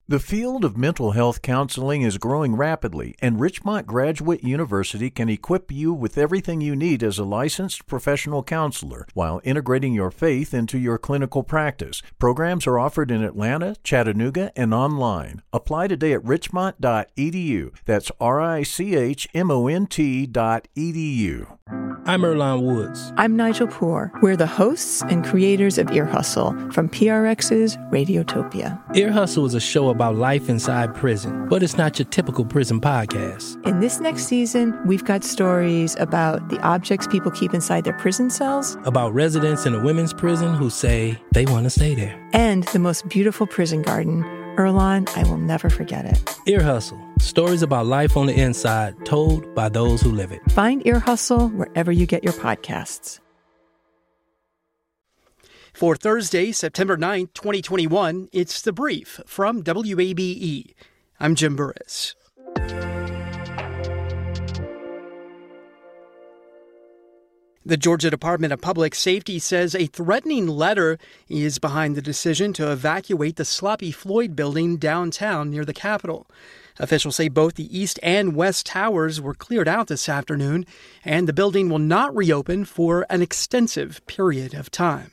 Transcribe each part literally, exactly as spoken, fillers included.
The field of mental health counseling is growing rapidly, and Richmont Graduate University can equip you with everything you need as a licensed professional counselor while integrating your faith into your clinical practice. Programs are offered in Atlanta, Chattanooga, and online. Apply today at richmont dot e d u. That's R I C H M O N T dot E D U. I'm Earlonne Woods. I'm Nigel Poor. We're the hosts and creators of Ear Hustle from P R X's Radiotopia. Ear Hustle is a show about life inside prison, but it's not your typical prison podcast. In this next season, we've got stories about the objects people keep inside their prison cells, about residents in a women's prison who say they want to stay there, and the most beautiful prison garden. Earlonne, I will never forget it. Ear Hustle. Stories about life on the inside, told by those who live it. Find Ear Hustle wherever you get your podcasts. For Thursday, September ninth, twenty twenty-one, it's The Brief from W A B E. I'm Jim Burris. The Georgia Department of Public Safety says a threatening letter is behind the decision to evacuate the Sloppy Floyd building downtown near the Capitol. Officials say both the east and west towers were cleared out this afternoon, and the building will not reopen for an extensive period of time.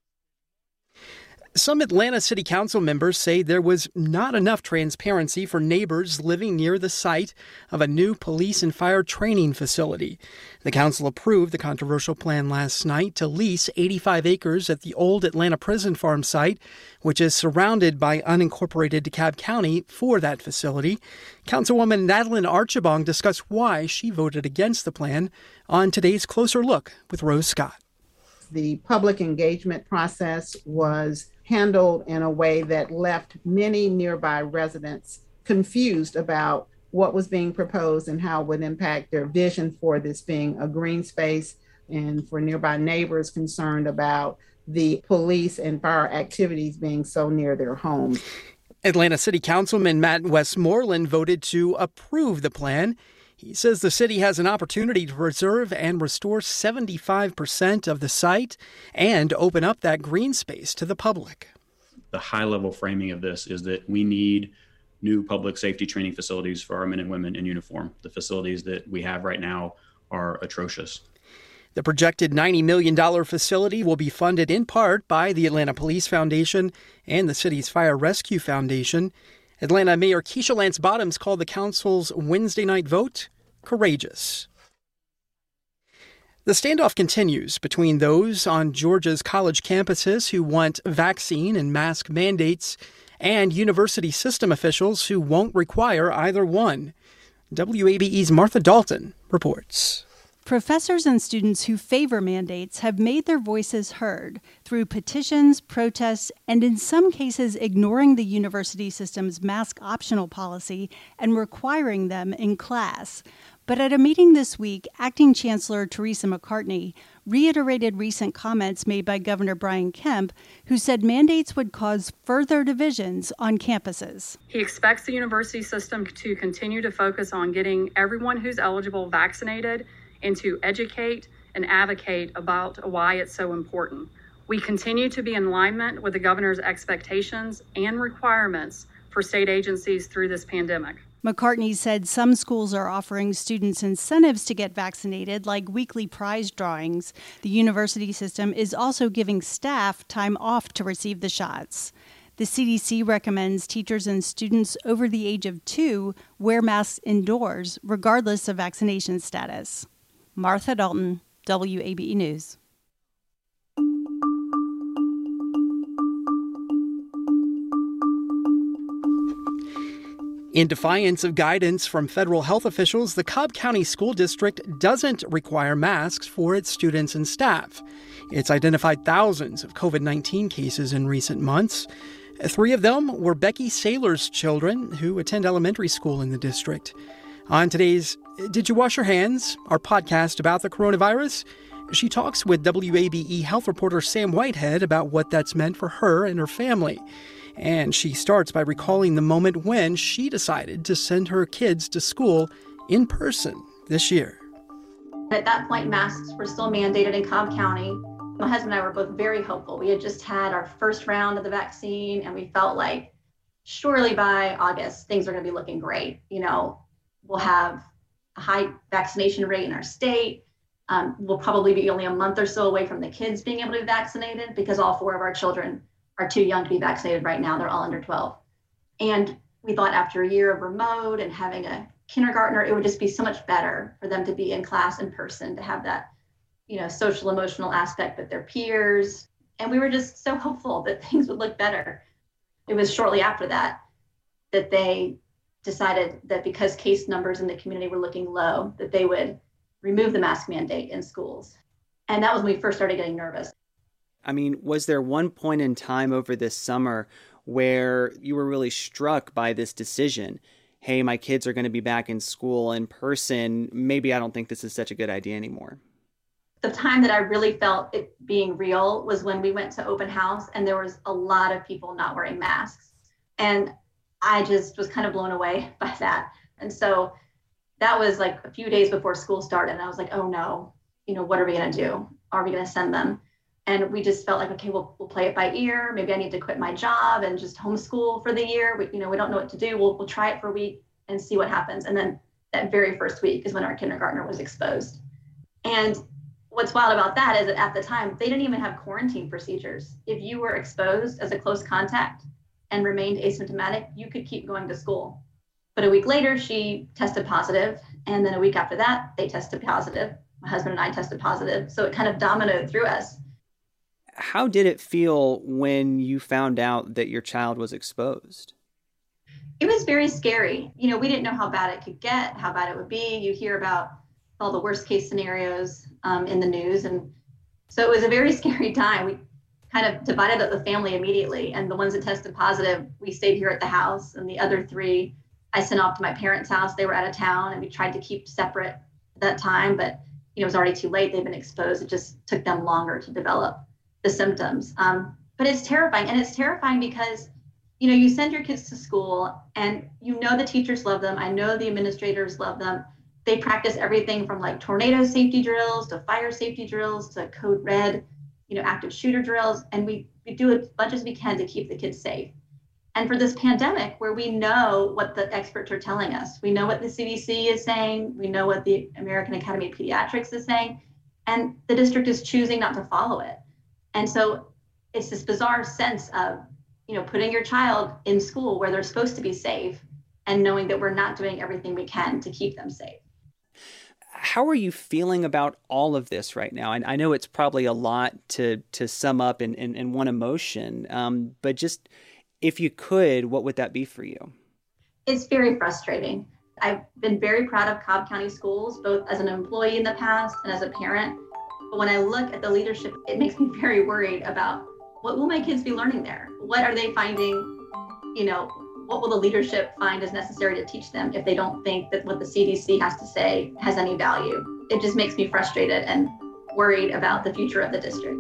Some Atlanta City Council members say there was not enough transparency for neighbors living near the site of a new police and fire training facility. The council approved the controversial plan last night to lease eighty-five acres at the old Atlanta Prison Farm site, which is surrounded by unincorporated DeKalb County, for that facility. Councilwoman Natalie Archibong discussed why she voted against the plan on today's Closer Look with Rose Scott. The public engagement process was handled in a way that left many nearby residents confused about what was being proposed and how it would impact their vision for this being a green space, and for nearby neighbors concerned about the police and fire activities being so near their homes. Atlanta City Councilman Matt Westmoreland voted to approve the plan. He says the city has an opportunity to preserve and restore seventy-five percent of the site and open up that green space to the public. The high-level framing of this is that we need new public safety training facilities for our men and women in uniform. The facilities that we have right now are atrocious. The projected ninety million dollars facility will be funded in part by the Atlanta Police Foundation and the city's Fire Rescue Foundation. Atlanta Mayor Keisha Lance Bottoms called the council's Wednesday night vote courageous. The standoff continues between those on Georgia's college campuses who want vaccine and mask mandates and university system officials who won't require either one. W A B E's Martha Dalton reports. Professors and students who favor mandates have made their voices heard through petitions, protests, and in some cases ignoring the university system's mask optional policy and requiring them in class. But at a meeting this week, Acting Chancellor Teresa McCartney reiterated recent comments made by Governor Brian Kemp, who said mandates would cause further divisions on campuses. He expects the university system to continue to focus on getting everyone who's eligible vaccinated and to educate and advocate about why it's so important. We continue to be in alignment with the governor's expectations and requirements for state agencies through this pandemic. McCartney said some schools are offering students incentives to get vaccinated, like weekly prize drawings. The university system is also giving staff time off to receive the shots. The C D C recommends teachers and students over the age of two wear masks indoors, regardless of vaccination status. Martha Dalton, W A B E News. In defiance of guidance from federal health officials, the Cobb County School District doesn't require masks for its students and staff. It's identified thousands of COVID nineteen cases in recent months. Three of them were Becky Saylor's children, who attend elementary school in the district. On today's Did You Wash Your Hands?, our podcast about the coronavirus, she talks with W A B E health reporter Sam Whitehead about what that's meant for her and her family. And she starts by recalling the moment when she decided to send her kids to school in person this year. At that point, masks were still mandated in Cobb County. My husband and I were both very hopeful. We had just had our first round of the vaccine, and we felt like surely by August, things are going to be looking great. You know, we'll have a high vaccination rate in our state. Um, we'll probably be only a month or so away from the kids being able to be vaccinated because all four of our children are too young to be vaccinated right now. They're all under twelve. And we thought after a year of remote and having a kindergartner, it would just be so much better for them to be in class in person, to have that, you know, social emotional aspect with their peers. And we were just so hopeful that things would look better. It was shortly after that that they decided that because case numbers in the community were looking low, that they would remove the mask mandate in schools. And that was when we first started getting nervous. I mean, was there one point in time over this summer where you were really struck by this decision? Hey, my kids are going to be back in school in person. Maybe I don't think this is such a good idea anymore. The time that I really felt it being real was when we went to open house and there was a lot of people not wearing masks. And I just was kind of blown away by that. And so that was like a few days before school started. And I was like, oh no, you know, what are we going to do? Are we going to send them? And we just felt like, okay, we'll, we'll play it by ear. Maybe I need to quit my job and just homeschool for the year. We, you know, we don't know what to do. We'll, we'll try it for a week and see what happens. And then that very first week is when our kindergartner was exposed. And what's wild about that is that at the time, they didn't even have quarantine procedures. If you were exposed as a close contact and remained asymptomatic, you could keep going to school. But a week later, she tested positive. And then a week after that, they tested positive. My husband and I tested positive. So it kind of dominoed through us. How did it feel when you found out that your child was exposed? It was very scary. You know, we didn't know how bad it could get, how bad it would be. You hear about all the worst case scenarios um, in the news. And so it was a very scary time. We kind of divided up the family immediately. And the ones that tested positive, we stayed here at the house. And the other three, I sent off to my parents' house. They were out of town and we tried to keep separate at that time. But, you know, it was already too late. They've been exposed. It just took them longer to develop the symptoms. Um, but it's terrifying. And it's terrifying because, you know, you send your kids to school and you know the teachers love them. I know the administrators love them. They practice everything from like tornado safety drills to fire safety drills to code red, you know, active shooter drills. And we, we do as much as we can to keep the kids safe. And for this pandemic, where we know what the experts are telling us, we know what the C D C is saying, we know what the American Academy of Pediatrics is saying, and the district is choosing not to follow it. And so it's this bizarre sense of, you know, putting your child in school where they're supposed to be safe and knowing that we're not doing everything we can to keep them safe. How are you feeling about all of this right now? And I know it's probably a lot to to sum up in, in, in one emotion, um, but just if you could, what would that be for you? It's very frustrating. I've been very proud of Cobb County Schools, both as an employee in the past and as a parent. But when I look at the leadership, it makes me very worried about what will my kids be learning there? What are they finding, you know, what will the leadership find is necessary to teach them if they don't think that what the C D C has to say has any value? It just makes me frustrated and worried about the future of the district.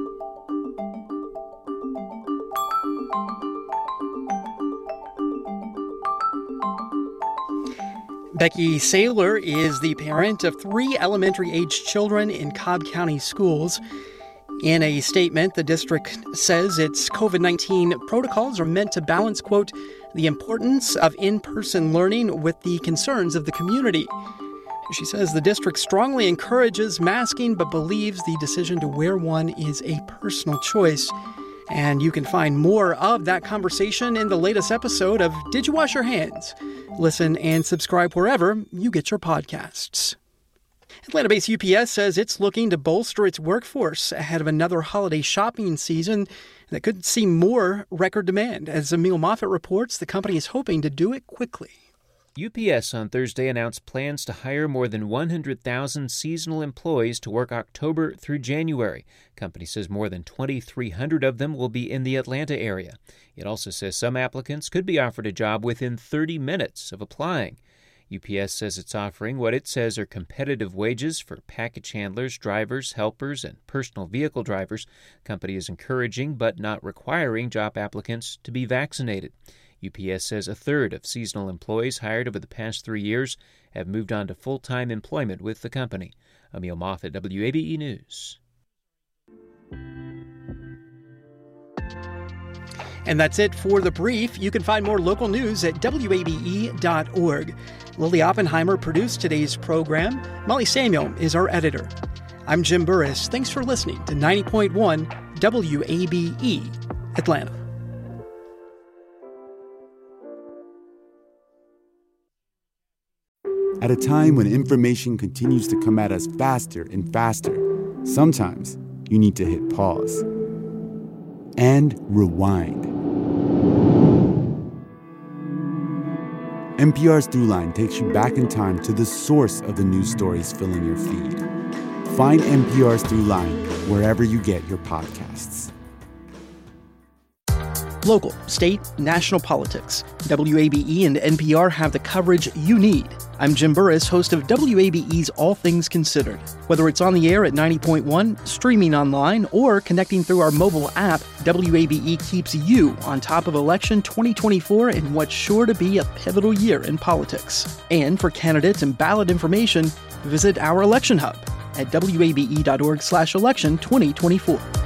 Becky Saylor is the parent of three elementary-age children in Cobb County schools. In a statement, the district says its COVID nineteen protocols are meant to balance, quote, the importance of in-person learning with the concerns of the community. She says the district strongly encourages masking, but believes the decision to wear one is a personal choice. And you can find more of that conversation in the latest episode of Did You Wash Your Hands? Listen and subscribe wherever you get your podcasts. Atlanta-based U P S says it's looking to bolster its workforce ahead of another holiday shopping season that could see more record demand. As Emil Moffitt reports, the company is hoping to do it quickly. U P S on Thursday announced plans to hire more than one hundred thousand seasonal employees to work October through January. Company says more than twenty-three hundred of them will be in the Atlanta area. It also says some applicants could be offered a job within thirty minutes of applying. U P S says it's offering what it says are competitive wages for package handlers, drivers, helpers, and personal vehicle drivers. Company is encouraging but not requiring job applicants to be vaccinated. U P S says a third of seasonal employees hired over the past three years have moved on to full-time employment with the company. Emil Moffitt, W A B E News. And that's it for The Brief. You can find more local news at W A B E dot org. Lily Oppenheimer produced today's program. Molly Samuel is our editor. I'm Jim Burris. Thanks for listening to ninety point one W A B E, Atlanta. At a time when information continues to come at us faster and faster, sometimes you need to hit pause and rewind. N P R's Throughline takes you back in time to the source of the news stories filling your feed. Find N P R's Throughline wherever you get your podcasts. Local, state, national politics. W A B E and N P R have the coverage you need. I'm Jim Burris, host of W A B E's All Things Considered. Whether it's on the air at ninety point one, streaming online, or connecting through our mobile app, W A B E keeps you on top of election twenty twenty-four in what's sure to be a pivotal year in politics. And for candidates and ballot information, visit our election hub at W A B E dot org slash election twenty twenty-four.